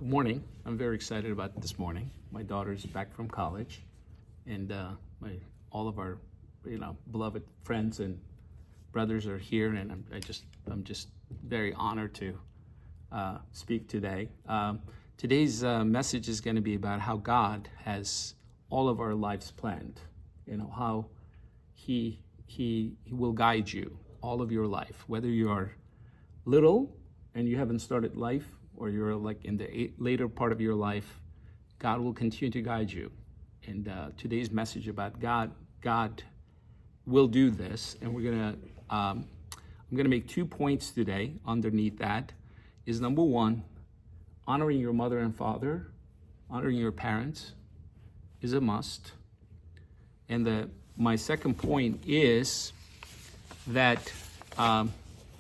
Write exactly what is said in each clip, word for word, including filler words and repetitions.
Good morning. I'm very excited about this morning. My daughter's back from college, and uh, my all of our, you know, beloved friends and brothers are here, and I'm I just I'm just very honored to uh, speak today. Um, today's uh, message is going to be about how God has all of our lives planned. You know how He He He will guide you all of your life, whether you are little and you haven't started life, or you're like in the later part of your life. God will continue to guide you. And uh, today's message about God, God will do this. And we're gonna, um, I'm gonna make two points today. Underneath that is number one, honoring your mother and father, honoring your parents is a must. And the my second point is that um,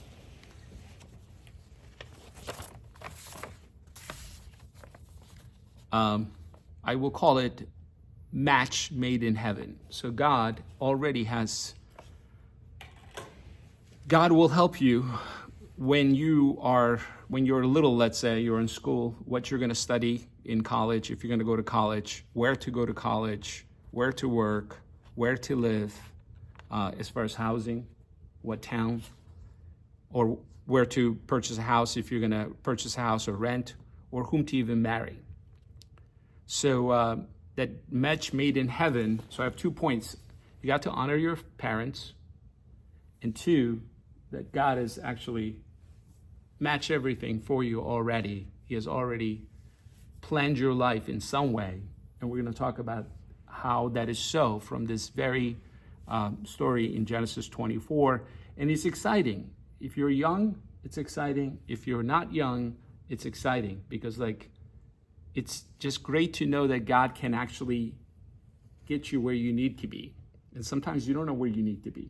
Um, I will call it match made in heaven. So God already has, God will help you when you are, when you're little, let's say you're in school, what you're going to study in college, if you're going to go to college, where to go to college, where to work, where to live, uh, as far as housing, what town, or where to purchase a house if you're going to purchase a house or rent, or whom to even marry. So uh, that match made in heaven, so I have two points. You got to honor your parents, and two, that God has actually matched everything for you already. He has already planned your life in some way, and we're going to talk about how that is so from this very um, story in Genesis twenty-four, and it's exciting. If you're young, it's exciting. If you're not young, it's exciting, because like, it's just great to know that God can actually get you where you need to be. And sometimes you don't know where you need to be.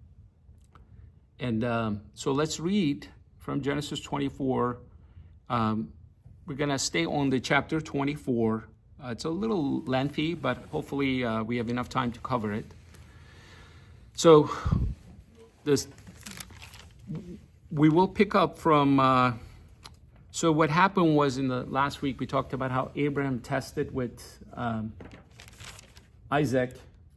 And um, so let's read from Genesis twenty-four. Um, we're going to stay on the chapter twenty-four. Uh, it's a little lengthy, but hopefully uh, we have enough time to cover it. So this, we will pick up from... Uh, So what happened was, in the last week, we talked about how Abraham tested with um, Isaac.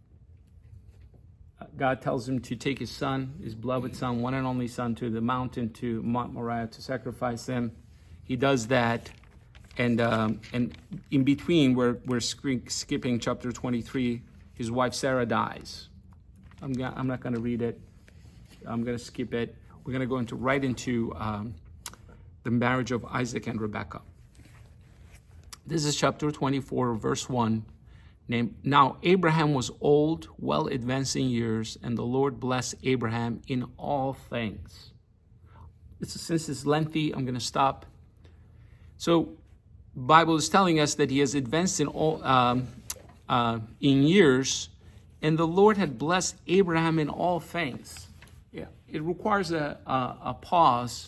God tells him to take his son, his beloved son, one and only son, to the mountain, to Mount Moriah, to sacrifice him. He does that. And um, and in between, we're, we're skipping chapter twenty-three. His wife Sarah dies. I'm, gonna, I'm not going to read it. I'm going to skip it. We're going to go into right into... Um, the marriage of Isaac and Rebekah. This is chapter twenty-four, verse one. Named, Now Abraham was old, well advanced in years, and the Lord blessed Abraham in all things. It's, since it's lengthy, I'm going to stop. So, Bible is telling us that he has advanced in all um, uh, in years, and the Lord had blessed Abraham in all things. Yeah, it requires a, a, a pause.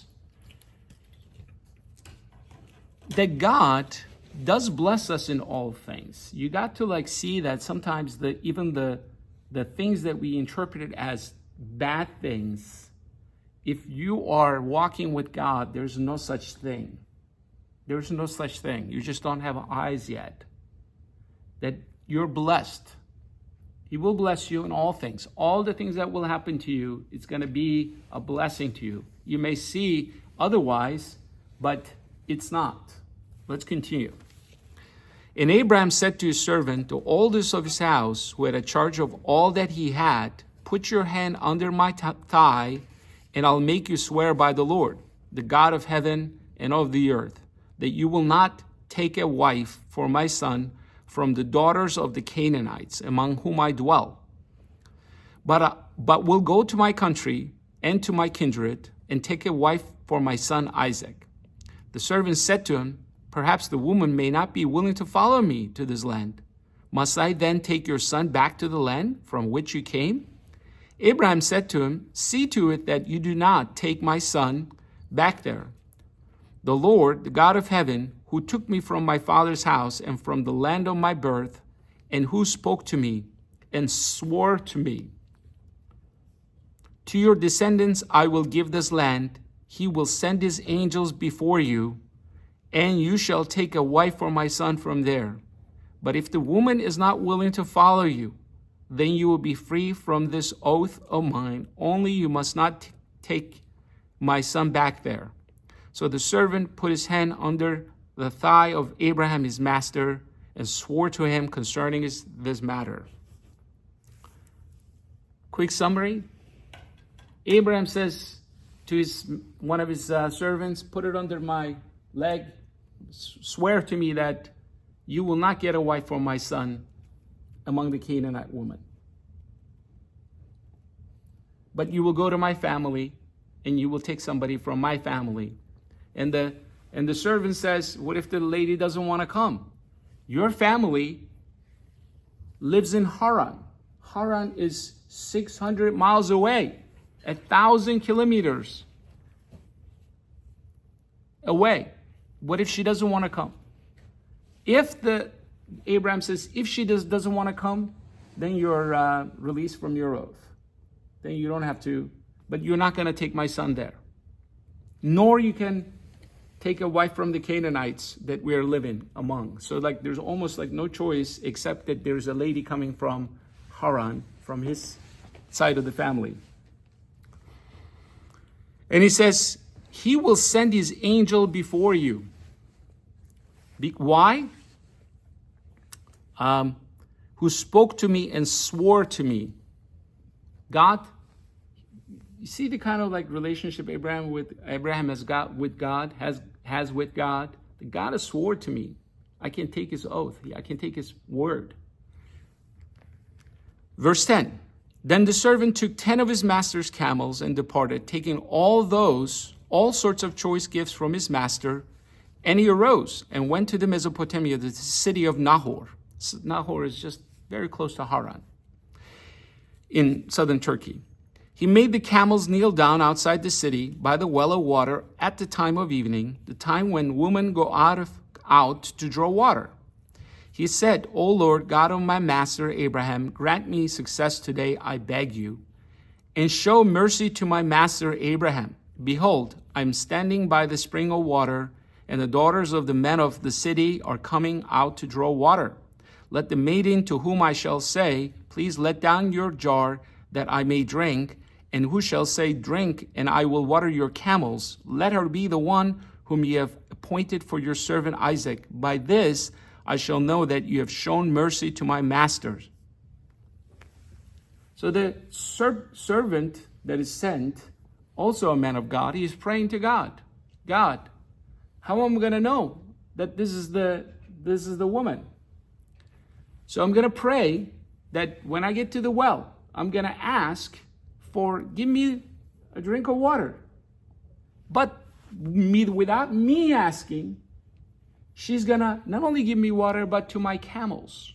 That God does bless us in all things. You got to like see that sometimes the even the the things that we interpreted as bad things, if you are walking with God, there's no such thing. There's no such thing. You just don't have eyes yet. That you're blessed. He will bless you in all things. All the things that will happen to you, it's going to be a blessing to you. You may see otherwise, but it's not. Let's continue. And Abraham said to his servant, the oldest of his house, who had a charge of all that he had, put your hand under my t- thigh, and I'll make you swear by the Lord, the God of heaven and of the earth, that you will not take a wife for my son from the daughters of the Canaanites, among whom I dwell, but, uh, but will go to my country and to my kindred, and take a wife for my son Isaac. The servant said to him, perhaps the woman may not be willing to follow me to this land. Must I then take your son back to the land from which you came? Abraham said to him, see to it that you do not take my son back there. The Lord, the God of heaven, who took me from my father's house and from the land of my birth, and who spoke to me and swore to me, to your descendants I will give this land. He will send his angels before you, and you shall take a wife for my son from there. But if the woman is not willing to follow you, then you will be free from this oath of mine. Only you must not t- take my son back there." So the servant put his hand under the thigh of Abraham, his master, and swore to him concerning his, this matter. Quick summary. Abraham says to his one of his uh, servants, "Put it under my leg. S- swear to me that you will not get a wife for my son among the Canaanite women. But you will go to my family and you will take somebody from my family." And the and the servant says, "What if the lady doesn't want to come? Your family lives in Haran. Haran is six hundred miles away, a thousand kilometers away. What if she doesn't want to come?" If the Abraham says, if she does, doesn't want to come, then you're uh, released from your oath. Then you don't have to, but you're not going to take my son there. Nor you can take a wife from the Canaanites that we're living among. So like there's almost like no choice except that there's a lady coming from Haran, from his side of the family. And he says, he will send his angel before you. Be- why? Um, who spoke to me and swore to me. God, you see the kind of like relationship Abraham with Abraham has got with God, has has with God. The God has swore to me. I can take his oath. I can take his word. Verse ten. Then the servant took ten of his master's camels and departed, taking all those, all sorts of choice gifts from his master. And he arose and went to the Mesopotamia, the city of Nahor. Nahor is just very close to Haran in southern Turkey. He made the camels kneel down outside the city by the well of water at the time of evening, the time when women go out, of, out to draw water. He said, "O Lord, God of my master Abraham, grant me success today, I beg you, and show mercy to my master Abraham. Behold, I am standing by the spring of water, and the daughters of the men of the city are coming out to draw water. Let the maiden to whom I shall say, please let down your jar that I may drink, and who shall say, drink, and I will water your camels, let her be the one whom ye have appointed for your servant Isaac. By this I shall know that you have shown mercy to my masters." So the ser- servant that is sent, also a man of God, he is praying to God. God, how am I going to know that this is the this is the woman? So I'm going to pray that when I get to the well, I'm going to ask for, give me a drink of water. But me, without me asking, she's going to not only give me water, but to my camels.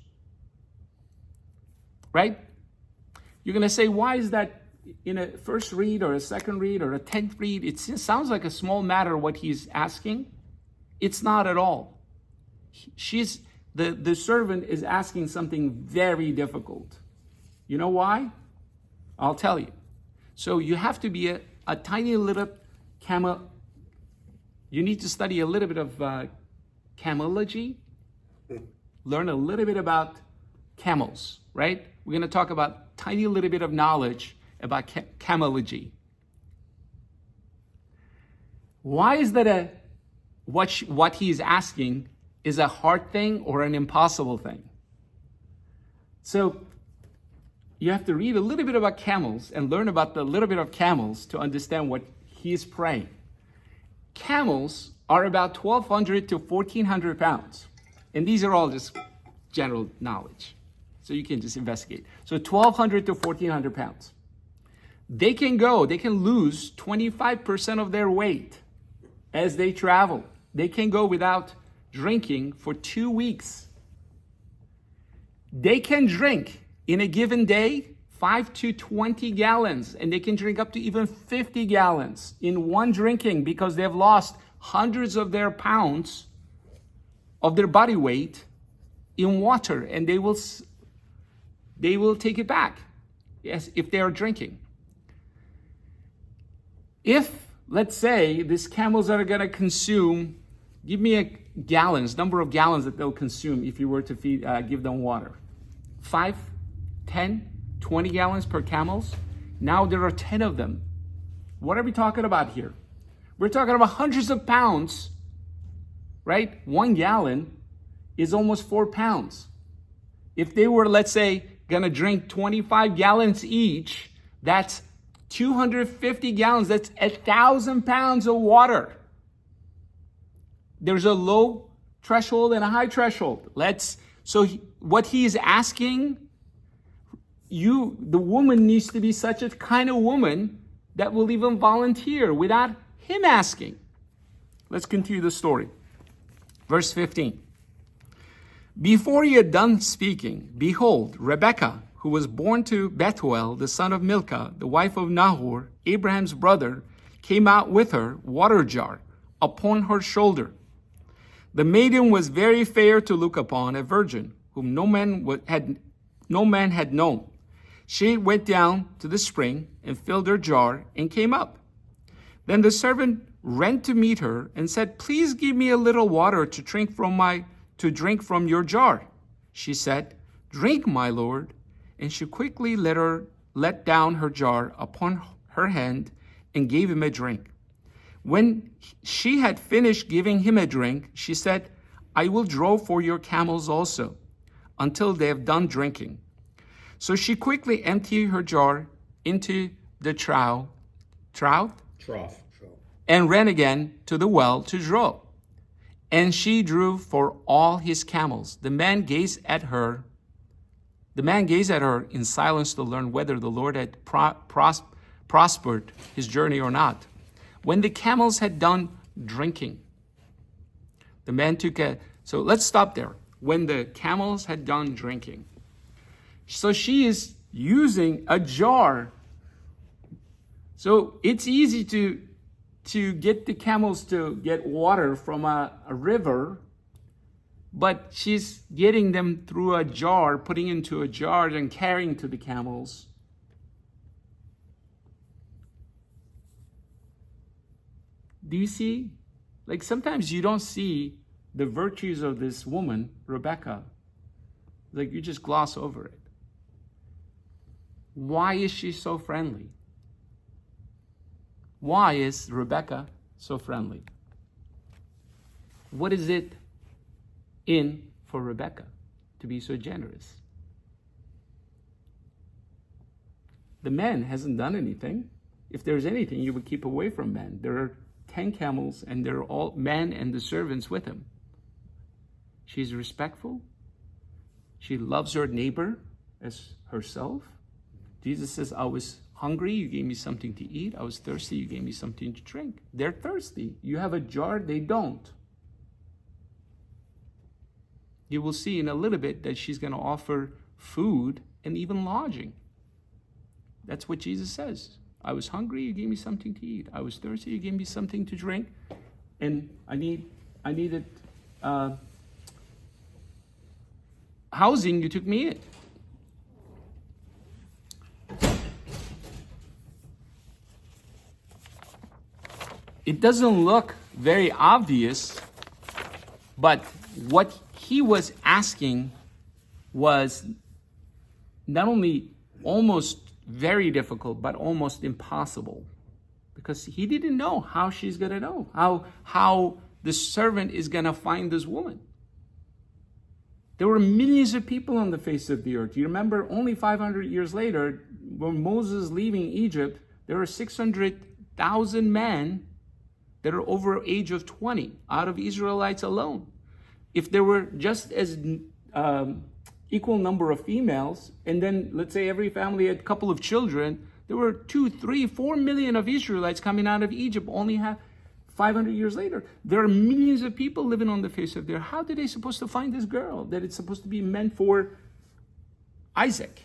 Right? You're going to say, why is that in a first read or a second read or a tenth read? It sounds like a small matter what he's asking. It's not at all. She's the, the servant is asking something very difficult. You know why? I'll tell you. So you have to be a, a tiny little camel. You need to study a little bit of uh, camology. Learn a little bit about camels, right? We're going to talk about tiny little bit of knowledge about ca- camology. Why is that a what she, what he is asking is a hard thing or an impossible thing? So you have to read a little bit about camels and learn about the little bit of camels to understand what he is praying. Camels are about twelve hundred to fourteen hundred pounds. And these are all just general knowledge. So you can just investigate. So twelve hundred to fourteen hundred pounds. They can go, they can lose twenty-five percent of their weight as they travel. They can go without drinking for two weeks. They can drink in a given day five to twenty gallons, and they can drink up to even fifty gallons in one drinking because they've lost hundreds of their pounds of their body weight in water, and they will they will take it back, yes, if they are drinking. If, let's say, these camels are going to consume Give me a gallons, number of gallons that they'll consume if you were to feed, uh, give them water. Five, ten, twenty gallons per camels. Now there are ten of them. What are we talking about here? We're talking about hundreds of pounds, right? One gallon is almost four pounds. If they were, let's say, gonna drink twenty-five gallons each, that's two hundred fifty gallons. That's a thousand pounds of water. There's a low threshold and a high threshold. Let's, so he, what he is asking, you, the woman needs to be such a kind of woman that will even volunteer without him asking. Let's continue the story. Verse fifteen. Before he had done speaking, behold, Rebekah, who was born to Bethuel, the son of Milcah, the wife of Nahor, Abraham's brother, came out with her water jar upon her shoulder. The maiden was very fair to look upon, a virgin, whom no man had, no man had known. She went down to the spring and filled her jar and came up. Then the servant ran to meet her and said, "Please give me a little water to drink from my to drink from your jar." She said, "Drink, my lord." And she quickly let her let down her jar upon her hand and gave him a drink. When she had finished giving him a drink, she said, "I will draw for your camels also, until they have done drinking." So she quickly emptied her jar into the trough, trough, trough, and ran again to the well to draw. And she drew for all his camels. The man gazed at her. The man gazed at her in silence to learn whether the Lord had pro- pros- prospered his journey or not. When the camels had done drinking, the man took a, so let's stop there. When the camels had done drinking. So she is using a jar. So it's easy to, to get the camels to get water from a, a river, but she's getting them through a jar, putting into a jar and carrying to the camels. Do you see? Like sometimes you don't see the virtues of this woman, Rebekah. Like you just gloss over it. Why is she so friendly? Why is Rebekah so friendly? What is it in for Rebekah to be so generous? The man hasn't done anything. If there's anything, you would keep away from men. There are ten camels, and they're all men and the servants with him. She's respectful. She loves her neighbor as herself. Jesus says, "I was hungry, you gave me something to eat. I was thirsty, you gave me something to drink." They're thirsty. You have a jar, they don't. You will see in a little bit that she's going to offer food and even lodging. That's what Jesus says. "I was hungry, you gave me something to eat. I was thirsty, you gave me something to drink. And I need, I needed uh, housing, you took me in." It doesn't look very obvious, but what he was asking was not only almost very difficult, but almost impossible, because he didn't know how she's going to know, how, how the servant is going to find this woman. There were millions of people on the face of the earth. You remember only five hundred years later, when Moses leaving Egypt, there were six hundred thousand men that are over age of twenty out of Israelites alone. If there were just as um, equal number of females, and then let's say every family had a couple of children, there were two, three, four million of Israelites coming out of Egypt only have five hundred years later. There are millions of people living on the face of the earth. How are they supposed to find this girl that it's supposed to be meant for Isaac?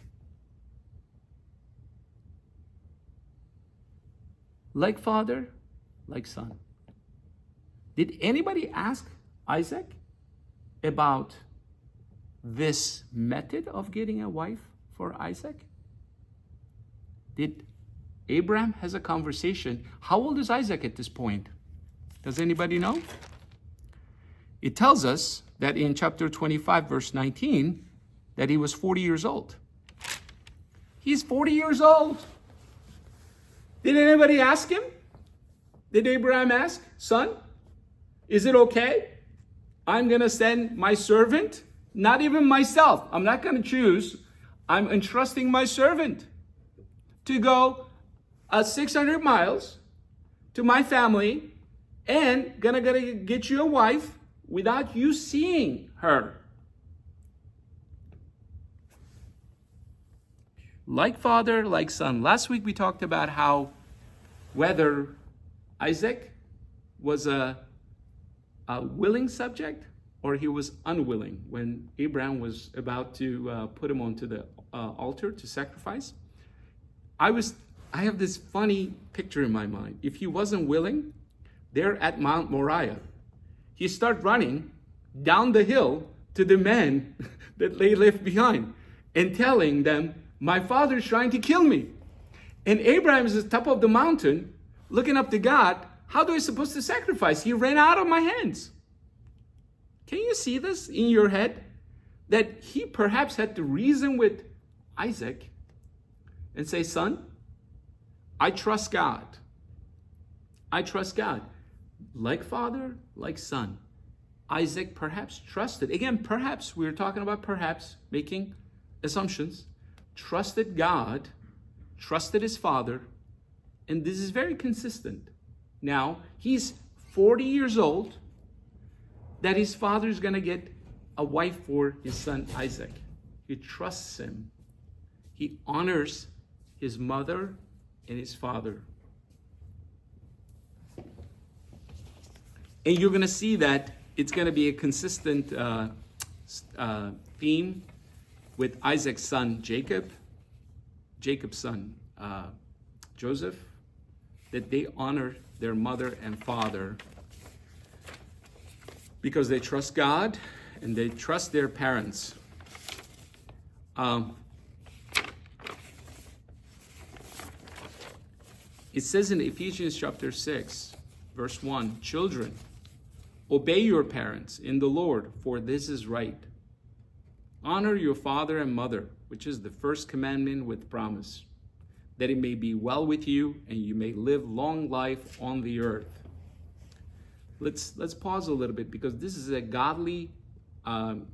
Like father, like son. Did anybody ask Isaac about this method of getting a wife for Isaac? Did Abraham has a conversation? How old is Isaac at this point? Does anybody know? it tells us that in chapter twenty-five, verse nineteen, that he was forty years old. He's forty years old. Did anybody ask him? Did Abraham ask, son, is it okay? I'm going to send my servant, not even myself. I'm not going to choose. I'm entrusting my servant to go uh, six hundred miles to my family and gonna, gonna get you a wife without you seeing her. Like father, like son. Last week we talked about how whether Isaac was a, a willing subject or he was unwilling when Abraham was about to uh, put him onto the uh, altar to sacrifice. I was, I have this funny picture in my mind. If he wasn't willing, there at Mount Moriah, he started running down the hill to the men that they left behind and telling them, my father's trying to kill me. And Abraham is at the top of the mountain looking up to God. How do I supposed to sacrifice? He ran out of my hands. Can you see this in your head? That he perhaps had to reason with Isaac and say, son, I trust God. I trust God. Like father, like son. Isaac perhaps trusted. Again, perhaps, we were talking about perhaps, making assumptions. Trusted God, trusted his father, and this is very consistent. Now, he's forty years old, that his father is going to get a wife for his son Isaac. He trusts him. He honors his mother and his father. And you're going to see that it's going to be a consistent uh, uh, theme with Isaac's son Jacob, Jacob's son uh, Joseph, that they honor their mother and father because they trust God and they trust their parents. Um, it says in Ephesians chapter six, verse one, children, obey your parents in the Lord, for this is right. Honor your father and mother, which is the first commandment with promise, that it may be well with you and you may live long life on the earth. Let's let's pause a little bit because this is a godly um,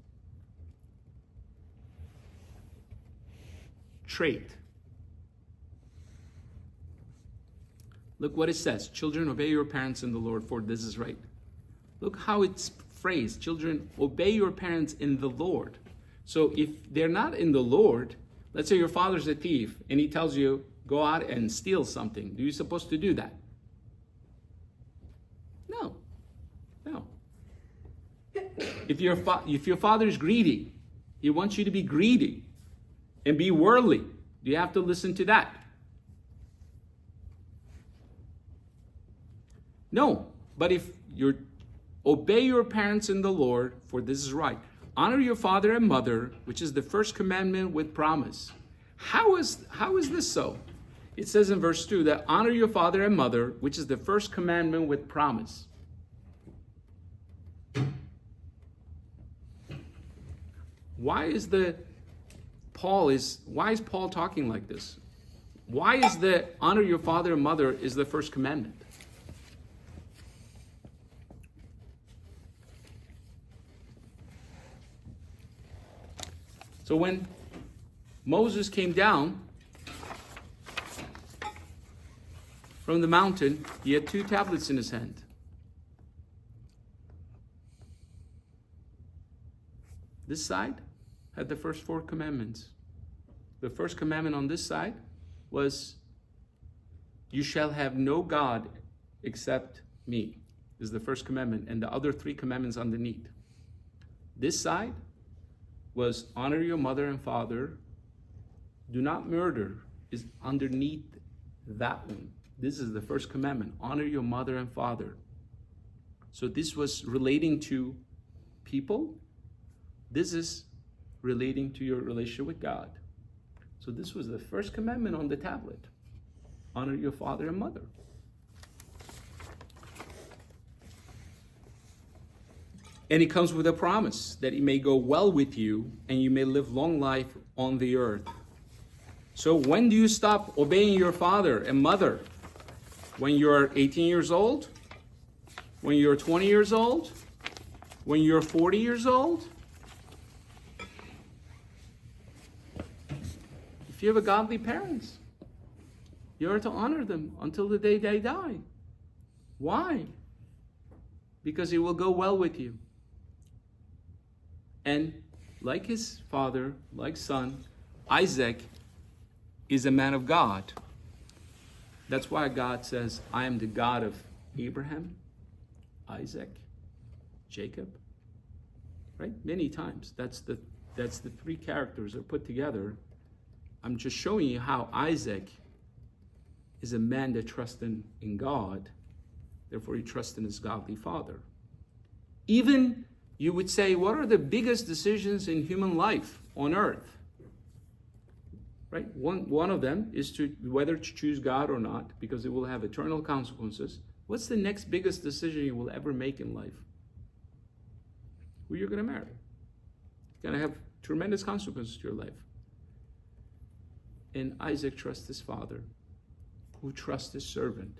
trait. Look what it says. Children, obey your parents in the Lord, for this is right. Look how it's phrased. Children, obey your parents in the Lord. So if they're not in the Lord, let's say your father's a thief and he tells you, go out and steal something. Are you supposed to do that? No. No. If, your fa- if your father is greedy, he wants you to be greedy and be worldly. Do you have to listen to that? No. But if you're obey your parents in the Lord, for this is right. Honor your father and mother, which is the first commandment with promise. How is, how is this so? It says in verse two that honor your father and mother, which is the first commandment with promise. Why is the Paul is why is Paul talking like this? Why is the honor your father and mother is the first commandment? So when Moses came down from the mountain, he had two tablets in his hand. This side had the first four commandments. The first commandment on this side was, you shall have no God except me, is the first commandment, and the other three commandments underneath. This side was honor your mother and father. Do not murder is underneath that one. This is the first commandment. Honor your mother and father. So this was relating to people. This is relating to your relationship with God. So this was the first commandment on the tablet. Honor your father and mother. And it comes with a promise that it may go well with you and you may live long life on the earth. So when do you stop obeying your father and mother? When you're eighteen years old? When you're twenty years old? When you're forty years old? If you have a godly parents, you are to honor them until the day they die. Why? Because it will go well with you. And like his father, like son, Isaac is a man of God. That's why God says, I am the God of Abraham, Isaac, Jacob. Right? Many times. That's the that's the three characters are put together. I'm just showing you how Isaac is a man that trusts in, in God. Therefore, he trusts in his godly father. Even, you would say, what are the biggest decisions in human life on earth? Right? One, one of them is to whether to choose God or not, because it will have eternal consequences. What's the next biggest decision you will ever make in life? Who you're going to marry. It's going to have tremendous consequences to your life. And Isaac trusts his father, who trusts his servant.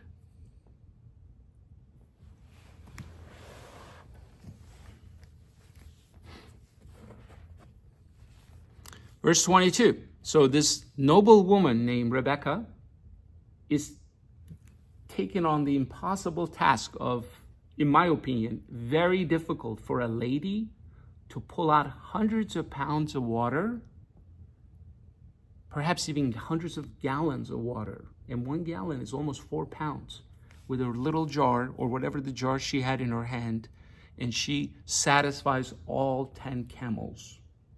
Verse twenty-two. So this noble woman named Rebekah is taken on the impossible task of, in my opinion, very difficult for a lady to pull out hundreds of pounds of water, perhaps even hundreds of gallons of water. And one gallon is almost four pounds with a little jar or whatever the jar she had in her hand. And she satisfies all ten camels.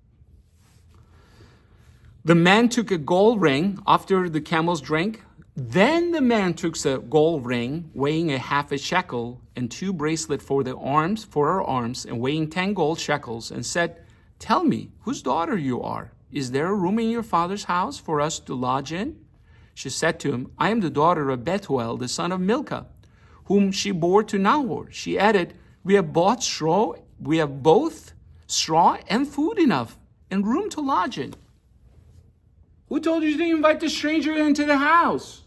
The man took a gold ring after the camels drank. Then the man took a gold ring weighing a half a shekel and two bracelets for the arms, for her arms, and weighing ten gold shekels, and said, tell me, whose daughter you are? Is there a room in your father's house for us to lodge in? She said to him, I am the daughter of Bethuel, the son of Milcah, whom she bore to Nahor. She added, we have bought straw, we have both straw and food enough, and room to lodge in. Who told you to invite the stranger into the house?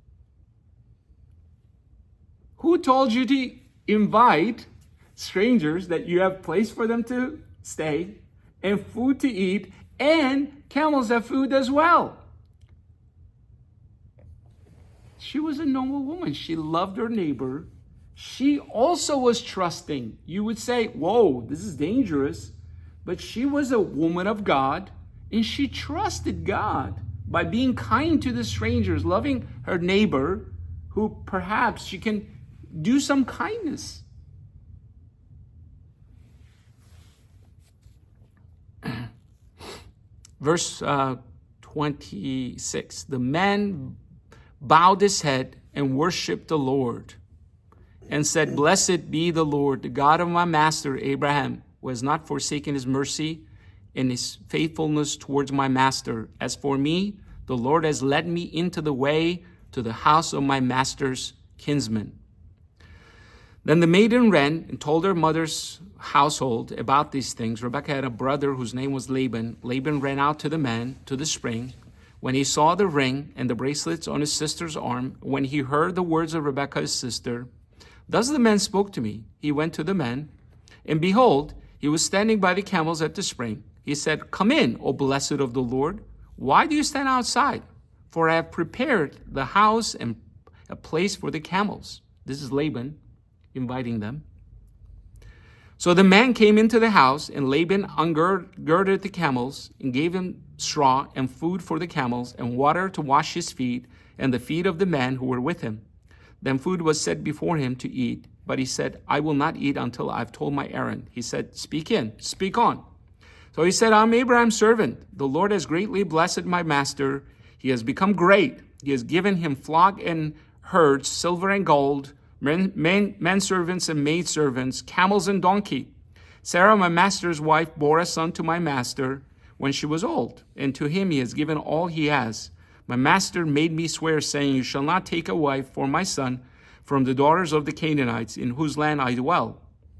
Who told you to invite strangers that you have place for them to stay and food to eat, and camels have food as well? She was a normal woman. She loved her neighbor. She also was trusting. You would say, whoa, this is dangerous. But she was a woman of God. And she trusted God by being kind to the strangers, loving her neighbor, who perhaps she can do some kindness. Verse uh, twenty-six, the man bowed his head and worshipped the Lord and said, blessed be the Lord, the God of my master Abraham, who has not forsaken his mercy in his faithfulness towards my master. As for me, the Lord has led me into the way to the house of my master's kinsman. Then the maiden ran and told her mother's household about these things. Rebekah had a brother whose name was Laban. Laban ran out to the man, to the spring. When he saw the ring and the bracelets on his sister's arm, when he heard the words of Rebekah his sister, thus the man spoke to me. He went to the man, and behold, he was standing by the camels at the spring. He said, come in, O blessed of the Lord. Why do you stand outside? For I have prepared the house and a place for the camels. This is Laban inviting them. So the man came into the house, and Laban ungirded the camels and gave him straw and food for the camels and water to wash his feet and the feet of the men who were with him. Then food was set before him to eat, but he said, I will not eat until I've told my errand. He said, speak in, speak on. So he said, I'm Abraham's servant. The Lord has greatly blessed my master. He has become great. He has given him flock and herds, silver and gold, men, men, men servants and maid servants, camels and donkey. Sarah, my master's wife, bore a son to my master when she was old, and to him he has given all he has. My master made me swear, saying, you shall not take a wife for my son from the daughters of the Canaanites, in whose land I dwell.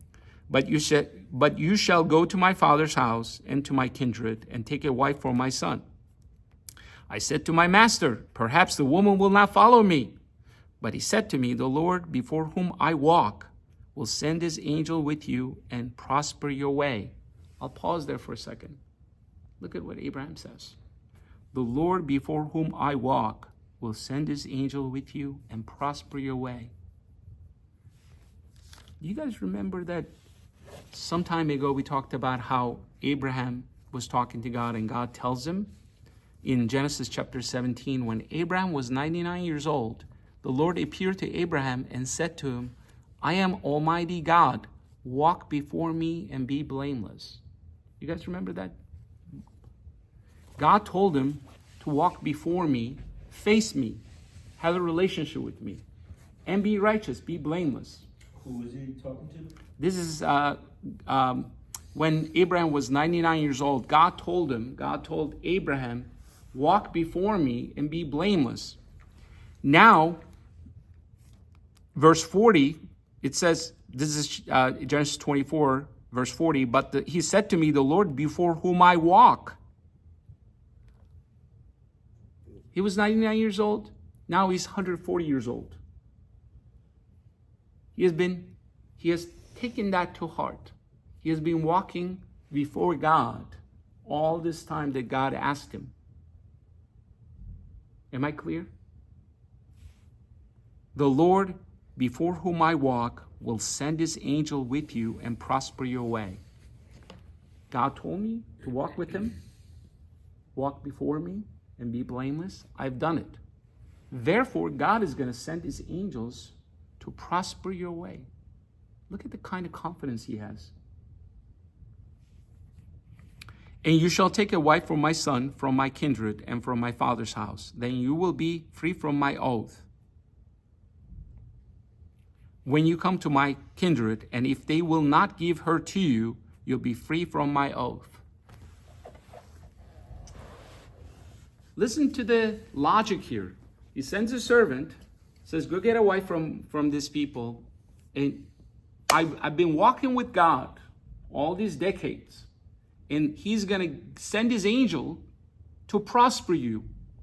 But you shall, but you shall go to my father's house and to my kindred and take a wife for my son. I said to my master, perhaps the woman will not follow me. But he said to me, the Lord before whom I walk will send his angel with you and prosper your way. I'll pause there for a second. Look at what Abraham says. The Lord before whom I walk will send his angel with you and prosper your way. You guys remember that some time ago we talked about how Abraham was talking to God and God tells him in Genesis chapter seventeen, when Abraham was ninety-nine years old, the Lord appeared to Abraham and said to him, I am Almighty God. Walk before me and be blameless. You guys remember that? God told him to walk before me, face me, have a relationship with me, and be righteous, be blameless. Who was he talking to? This is uh, um, when Abraham was ninety-nine years old. God told him, God told Abraham, walk before me and be blameless. Now, verse forty, it says, this is uh, Genesis twenty-four, verse forty, but the, he said to me, the Lord before whom I walk. He was ninety-nine years old. Now he's one hundred forty years old. He has been, he has taken that to heart. He has been walking before God all this time that God asked him. Am I clear? The Lord before whom I walk will send his angel with you and prosper your way. God told me to walk with him, walk before me, and be blameless. I've done it. Therefore, God is going to send his angels to prosper your way. Look at the kind of confidence he has. And you shall take a wife for my son from my kindred and from my father's house. Then you will be free from my oath. When you come to my kindred, and if they will not give her to you, you'll be free from my oath. Listen to the logic here. He sends a servant, says, go get a wife from, from these people. And I've, I've been walking with God all these decades. And he's going to send his angel to prosper you.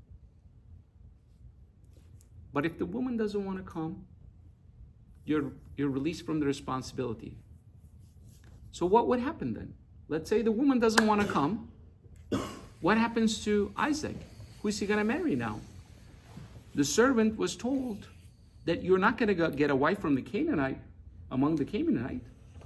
But if the woman doesn't want to come, you're, you're released from the responsibility. So what would happen then? Let's say the woman doesn't want to come. What happens to Isaac? Who's he going to marry now? The servant was told that you're not going to get a wife from the Canaanite, among the Canaanite.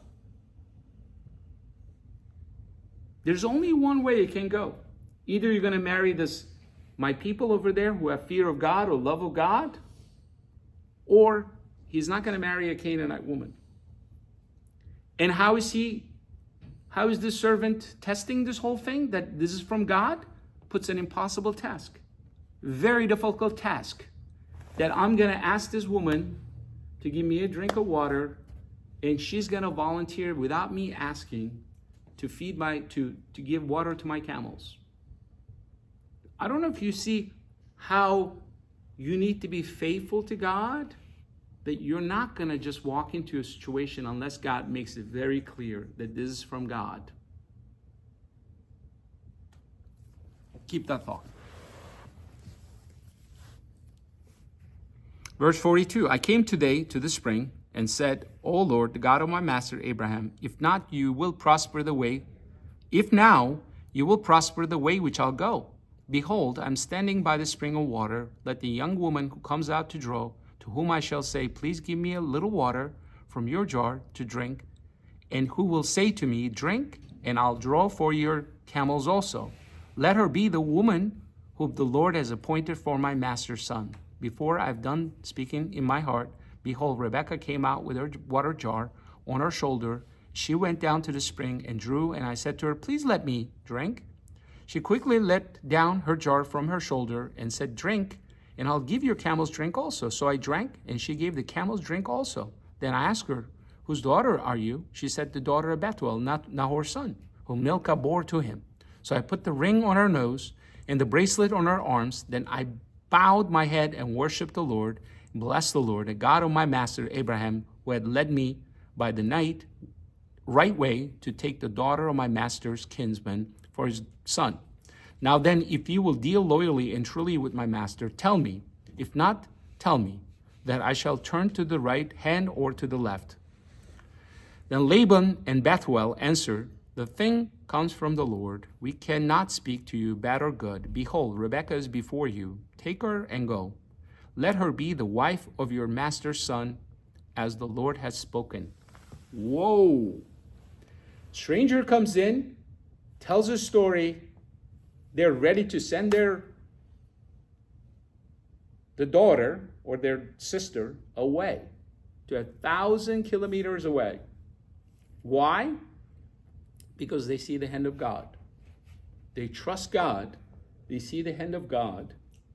There's only one way it can go. Either you're going to marry this, my people over there who have fear of God or love of God, or he's not going to marry a Canaanite woman. And how is he, how is this servant testing this whole thing, that this is from God? Puts an impossible task. Very difficult task. That I'm going to ask this woman to give me a drink of water, and she's going to volunteer without me asking to feed my, to, to give water to my camels. I don't know if you see how you need to be faithful to God, that you're not going to just walk into a situation unless God makes it very clear that this is from God. Keep that thought. Verse forty-two, I came today to the spring and said, O Lord, the God of my master Abraham, if not, you will prosper the way. If now, you will prosper the way which I'll go. Behold, I'm standing by the spring of water. Let the young woman who comes out to draw, to whom I shall say, please give me a little water from your jar to drink, and who will say to me, drink, and I'll draw for your camels also. Let her be the woman whom the Lord has appointed for my master's son. Before I've done speaking in my heart, behold, Rebekah came out with her water jar on her shoulder. She went down to the spring and drew, and I said to her, please let me drink. She quickly let down her jar from her shoulder and said, drink, and I'll give your camels drink also. So I drank, and she gave the camels drink also. Then I asked her, whose daughter are you? She said, the daughter of Bethuel, not Nahor's son, whom Milcah bore to him. So I put the ring on her nose and the bracelet on her arms. Then I bowed my head and worshipped the Lord, and blessed the Lord, the God of my master Abraham, who had led me by the night right way to take the daughter of my master's kinsman for his son. Now then, if you will deal loyally and truly with my master, tell me. If not, tell me, that I shall turn to the right hand or to the left. Then Laban and Bethuel answered, the thing comes from the Lord. We cannot speak to you bad or good. Behold, Rebekah is before you. Take her and go. Let her be the wife of your master's son, as the Lord has spoken. Whoa. Stranger comes in, tells a story. They're ready to send their the daughter or their sister away to a thousand kilometers away. Why? Because they see the hand of God. They trust God. They see the hand of God.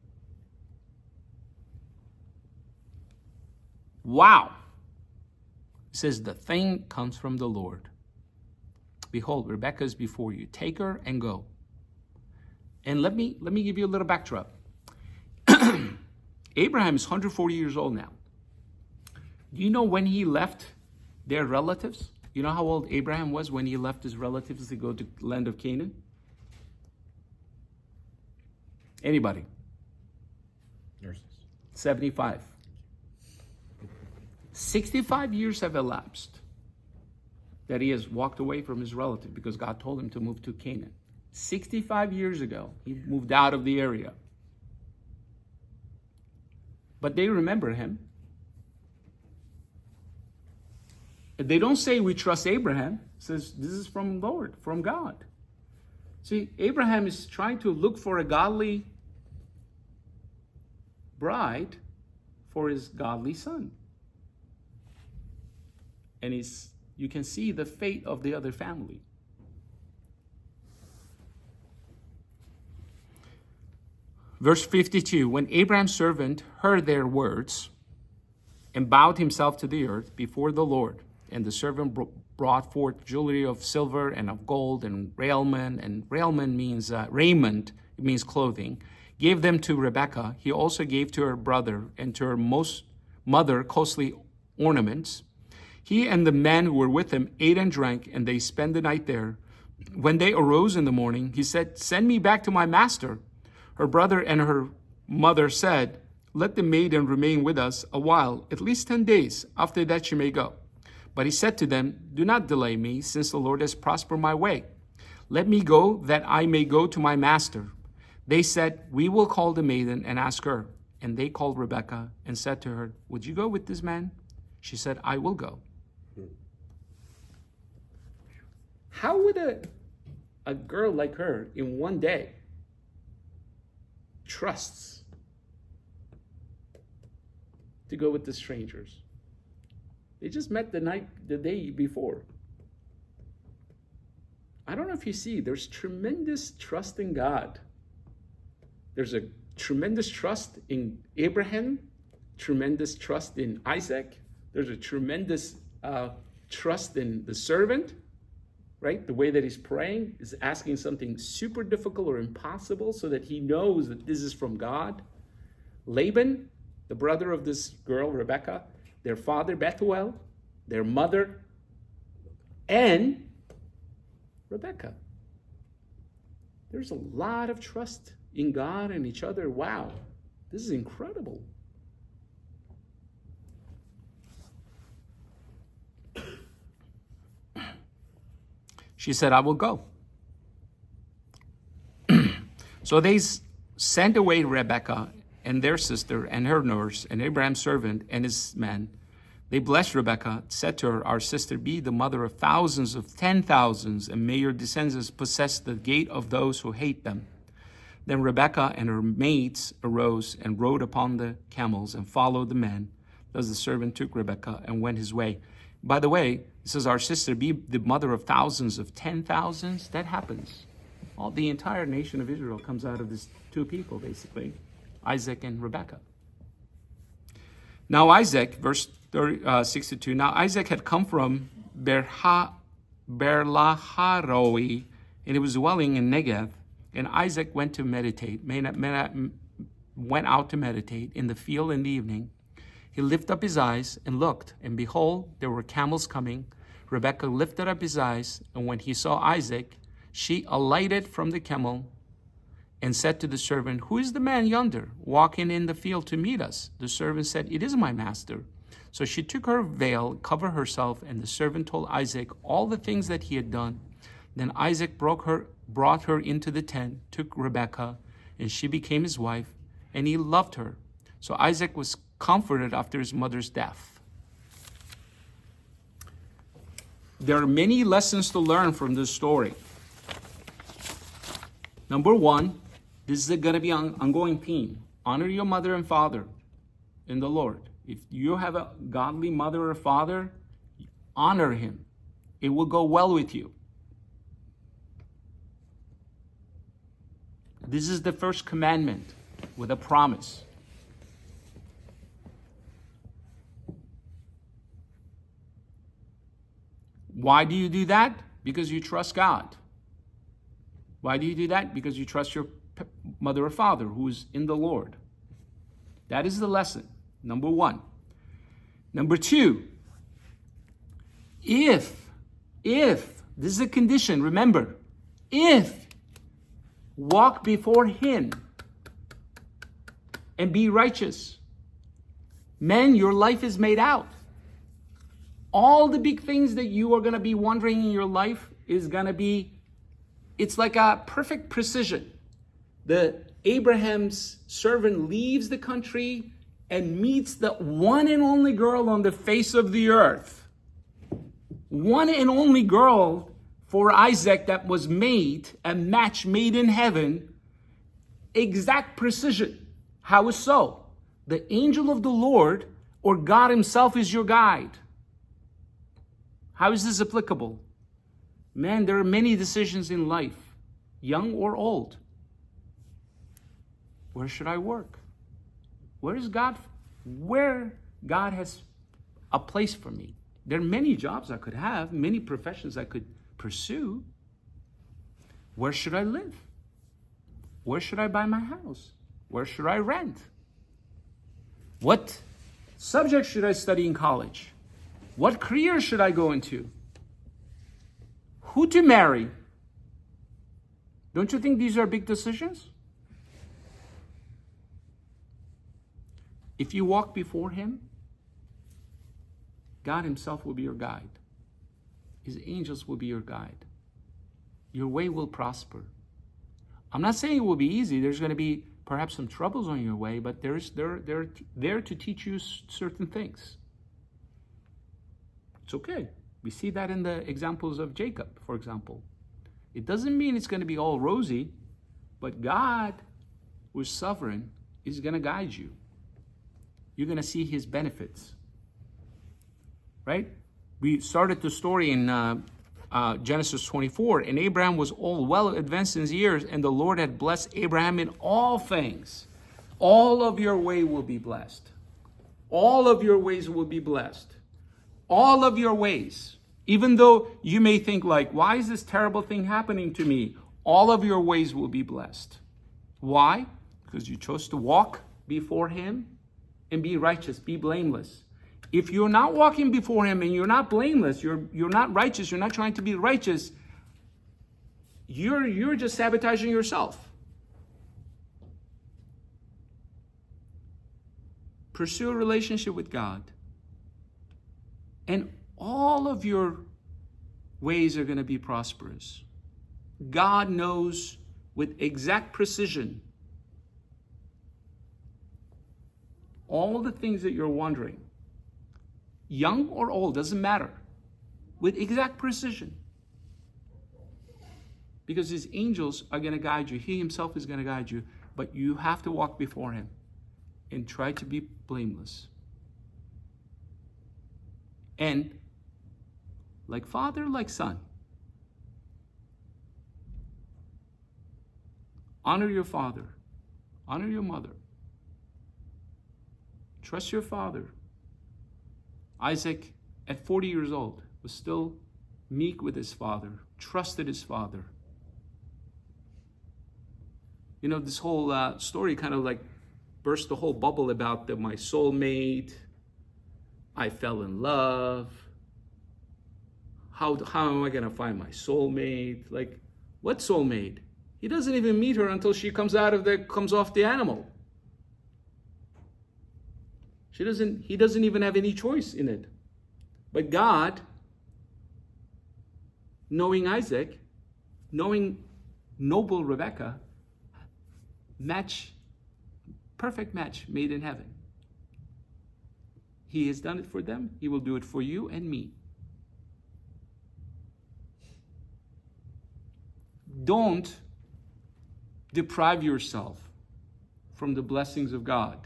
Wow. It says the thing comes from the Lord. Behold, Rebekah is before you. Take her and go. And let me let me give you a little backdrop. Abraham is one hundred forty years old now. Do you know when he left their relatives? You know how old Abraham was when he left his relatives to go to the land of Canaan? Anybody? Nurses. seventy-five. sixty-five years have elapsed that he has walked away from his relative because God told him to move to Canaan. sixty-five years ago, he moved out of the area. But they remember him. They don't say we trust Abraham. It says this is from Lord, from God. See, Abraham is trying to look for a godly bride for his godly son. And he's, you can see the fate of the other family. Verse fifty-two, when Abraham's servant heard their words and bowed himself to the earth before the Lord, and the servant brought forth jewelry of silver and of gold and raiment, and raiment means uh, raiment, it means clothing, gave them to Rebekah. He also gave to her brother and to her most mother costly ornaments. He and the men who were with him ate and drank, and they spent the night there. When they arose in the morning, he said, send me back to my master. Her brother and her mother said, let the maiden remain with us a while, at least ten days. After that she may go. But he said to them, do not delay me, since the Lord has prospered my way. Let me go, that I may go to my master. They said, we will call the maiden and ask her. And they called Rebekah and said to her, would you go with this man? She said, I will go. How would a, a girl like her in one day trusts to go with the strangers? They just met the night, the day before. I don't know if you see, there's tremendous trust in God. There's a tremendous trust in Abraham, tremendous trust in Isaac. There's a tremendous uh, trust in the servant, right? The way that he's praying is asking something super difficult or impossible so that he knows that this is from God. Laban, the brother of this girl, Rebekah, their father, Bethuel, their mother, and Rebekah. There's a lot of trust in God and each other. Wow, this is incredible. She said, I will go. So they sent away Rebekah and their sister and her nurse and Abraham's servant and his men. They blessed Rebekah, said to her, our sister, be the mother of thousands of ten thousands, and may your descendants possess the gate of those who hate them. Then Rebekah and her maids arose and rode upon the camels and followed the men. Thus the servant took Rebekah and went his way. By the way, it says, our sister, be the mother of thousands of ten thousands. That happens. All the entire nation of Israel comes out of these two people, basically, Isaac and Rebekah. Now Isaac, verse thirty, uh, sixty-two, now Isaac had come from Berha, Berlaharoi, and he was dwelling in Negev. And Isaac went to meditate, went out to meditate in the field in the evening. He lifted up his eyes and looked, and behold, there were camels coming. Rebekah lifted up his eyes, and when he saw Isaac, she alighted from the camel and said to the servant, "Who is the man yonder, walking in the field to meet us?" The servant said, "It is my master." So she took her veil, covered herself, and the servant told Isaac all the things that he had done. Then Isaac broke her, brought her into the tent, took Rebekah, and she became his wife, and he loved her. So Isaac was comforted after his mother's death. There are many lessons to learn from this story. Number one, this is going to be an ongoing theme. Honor your mother and father in the Lord. If you have a godly mother or father, honor him. It will go well with you. This is the first commandment with a promise. Why do you do that? Because you trust God. Why do you do that? Because you trust your mother or father who is in the Lord. That is the lesson, number one. Number two, if, if, this is a condition, remember, if walk before him and be righteous, men, your life is made out. All the big things that you are going to be wondering in your life is going to be, it's like a perfect precision. The Abraham's servant leaves the country and meets the one and only girl on the face of the earth. One and only girl for Isaac that was made, a match made in heaven. Exact precision. How is so? The angel of the Lord or God himself is your guide. How is this applicable? Man, there are many decisions in life, young or old. Where should I work? Where is God? Where God has a place for me. There are many jobs I could have, many professions I could pursue. Where should I live? Where should I buy my house? Where should I rent? What subject should I study in college? What career should I go into? Who to marry? Don't you think these are big decisions? If you walk before him, God himself will be your guide. His angels will be your guide. Your way will prosper. I'm not saying it will be easy. There's going to be perhaps some troubles on your way, but there's, they're, they're there to teach you certain things. It's okay. We see that in the examples of Jacob, for example. It doesn't mean it's going to be all rosy, but God, who is sovereign, is going to guide you. You're going to see his benefits. Right? We started the story in uh, uh, Genesis twenty-four, and Abraham was old, well advanced in his years, and the Lord had blessed Abraham in all things. All of your way will be blessed. All of your ways will be blessed. All of your ways. Even though you may think like, why is this terrible thing happening to me? All of your ways will be blessed. Why? Because you chose to walk before him and be righteous, be blameless. If you're not walking before him and you're not blameless, you're you're not righteous, you're not trying to be righteous, you're you're just sabotaging yourself. Pursue a relationship with God. And all of your ways are going to be prosperous. God knows with exact precision all the things that you're wondering. Young or old, doesn't matter. With exact precision. Because his angels are going to guide you. He himself is going to guide you. But you have to walk before him and try to be blameless. And like father, like son. Honor your father. Honor your mother. Trust your father. Isaac, at forty years old, was still meek with his father, trusted his father. You know, this whole uh, story kind of like burst the whole bubble about the, my soulmate. I fell in love. how, how am I going to find my soulmate? Like, what soulmate? He doesn't even meet her until she comes out of the, comes off the animal. She doesn't, he doesn't even have any choice in it. But God, knowing Isaac, knowing noble Rebecca, match, perfect match made in heaven. He has done it for them. He will do it for you and me. Don't deprive yourself from the blessings of God.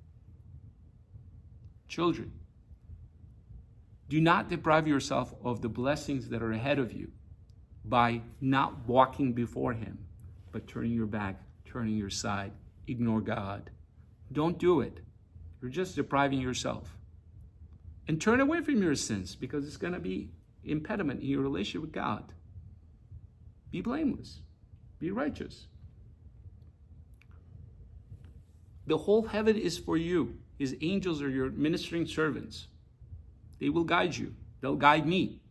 Children, do not deprive yourself of the blessings that are ahead of you by not walking before Him, but turning your back, turning your side, ignore God. Don't do it. You're just depriving yourself. And turn away from your sins, because it's going to be impediment in your relationship with God. Be blameless. Be righteous. The whole heaven is for you. His angels are your ministering servants. They will guide you. They'll guide me.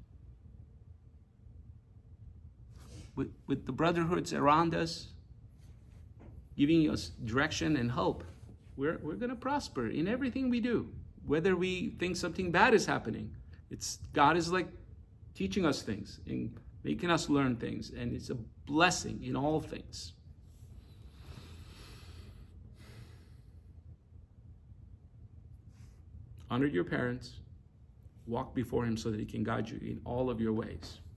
With, with the brotherhoods around us, giving us direction and hope, we're, we're going to prosper in everything we do. Whether we think something bad is happening, it's God is like teaching us things and making us learn things, and it's a blessing in all things. Honor your parents. Walk before Him so that He can guide you in all of your ways.